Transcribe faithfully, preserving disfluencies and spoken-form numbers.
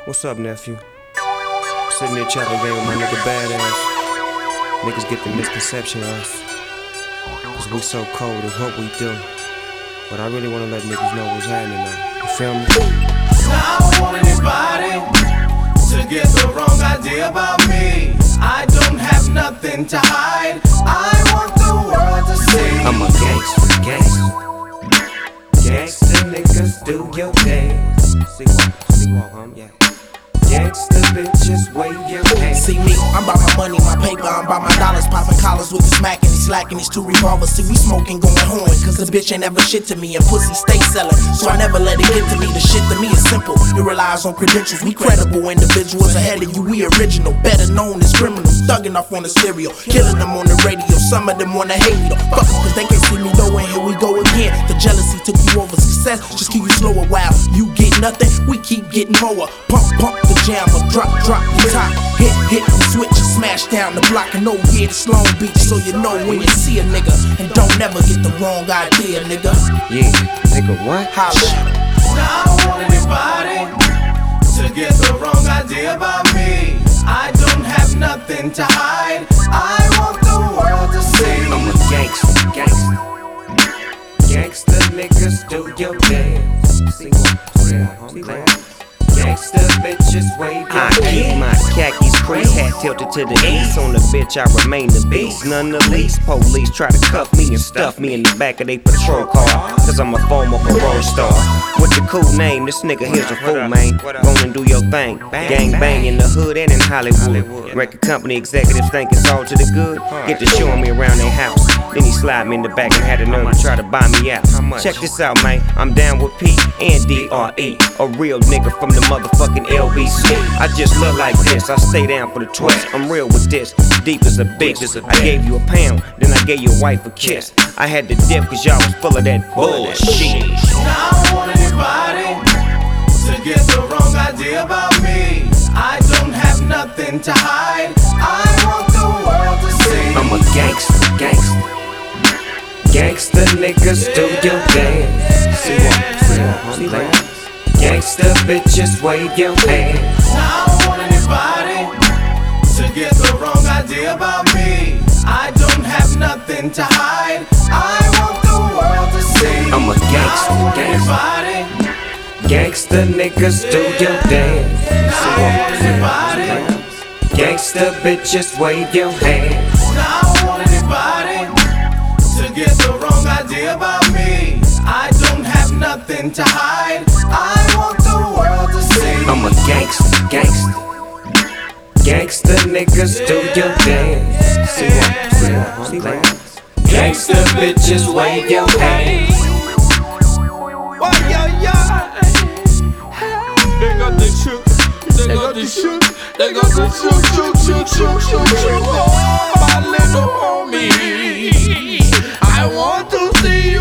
What's up, nephew? Sitting there chopping game with my nigga Badass. Niggas get the misconception of us, cause we so cold at what we do. But I really wanna let niggas know what's happening though. You feel me? I don't want anybody to get the wrong idea about me. I don't have nothing to hide. I want the world to see. I'm a gangster, gangster. Gangster niggas do your dance. See walk, see walk, hum, yeah. Gangsta bitches, wave your hands. See me, I'm by my money, my paper, I'm by my dollars. Popping collars with the smack and he slacking these two revolvers. See, we smoking, going horn, cause the bitch ain't ever shit to me. And pussy stay selling, so I never let it get to me. The shit to me is simple, it relies on credentials. We credible individuals ahead of you, we original. Better known as criminals, thugging off on the stereo, killing them on the radio. Some of them wanna hate me though, fuck them, cause they can't see me though. And here we go again. The jealousy took you over success, just keep you slow a while. You get nothing, we keep getting more. Pump, pump the jammer, drop, drop the top, hit, hit the switch and smash down the block. And oh yeah, it's Long Beach, so you know when you see a nigga. And don't never get the wrong idea, nigga. Yeah, nigga, what? Holla. I don't want anybody to get the wrong idea about me. I don't have nothing to hide. I want the world to see. I'm a gangster, gangster. Gangster niggas do your dance. See what? See what? See what? Gangsta bitches wave your I keep my khakis creased, hat tilted to the east. On the bitch I remain the beast, none the least. Police try to cuff me and stuff me in the back of they patrol car, cause I'm a former parole star. With the cool name, this nigga here's a fool, man. Go on and do your thing. Gang bang in the hood and in Hollywood. Record company executives think it's all to the good. Get to showing me around their house. Then he slide me in the back and had the nerve to try to buy me out. Check this out, man. I'm down with P and D R E. A real nigga from the motherfucking L B C. I just look like this, I stay down for the twist. I'm real with this, deep as a bitch. I gave you a pound, then I gave your wife a kiss. I had to dip cause y'all was full of that bullshit. I don't want anybody to get the wrong idea about me. I don't have nothing to hide. I want the world to see. I'm a gangster, gangster. Gangsta niggas do your dance. See what? See what? See what? Gangsta bitches wave your hands. I don't want anybody to get the wrong idea about me. I don't have nothing to hide. I want the world to see. I'm a gangster, gangster. Gangsta niggas do your dance. See what? Gangsta bitches wave your hands. I don't want anybody to get the wrong idea about me. I don't have nothing to hide. I want the world to see. I'm a gangster, gangster. Gangsta niggas do your dance. See what? See what? See what? Gangsta bitches wave your hands. They got the shoot, they got the shoot, they got the shoot, shoot, shoot, shoot, shoot, shoot. Oh, my little homie, I want to see you.